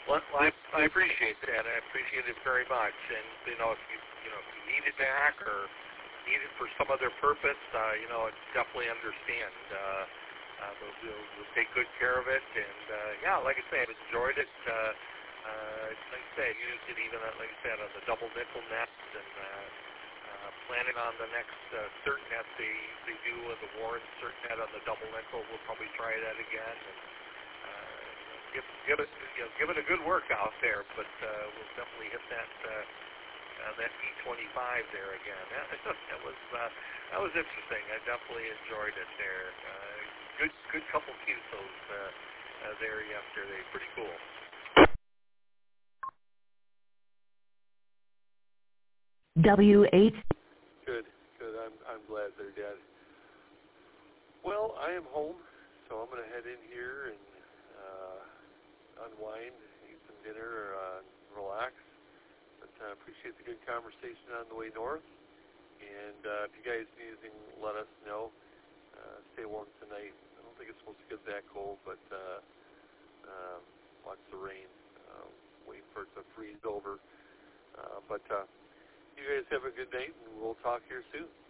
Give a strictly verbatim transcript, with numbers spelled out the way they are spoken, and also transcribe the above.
Well, I, I appreciate that. I appreciate it very much. And you know, if you you know if you need it back or need it for some other purpose, uh, you know, I definitely understand. Uh, uh, we'll, we'll, we'll take good care of it. And uh, yeah, like I say, I've enjoyed it. Uh, uh, like I say, I used it even uh, like I said on the double nickel nest, and uh, uh, planning on the next uh, cert net they they do with the Warren cert net on the double nickel. We'll probably try that again. And, uh, give give it you know give it a good workout there, but uh, we'll definitely hit that uh, uh, that E twenty-five there again. That, that was uh, that was interesting. I definitely enjoyed it there. Uh, good good couple Q S Os uh, uh, there yesterday. Pretty cool. W eight. Good, good. I'm I'm glad they're dead. Well, I am home, so I'm going to head in here and uh, unwind, eat some dinner, uh, relax. But I uh, appreciate the good conversation on the way north. And uh, if you guys need anything, let us know. Uh, stay warm tonight. I don't think it's supposed to get that cold, but uh, um, watch the rain. Uh, wait for it to freeze over. Uh, but uh, you guys have a good night, and we'll talk here soon.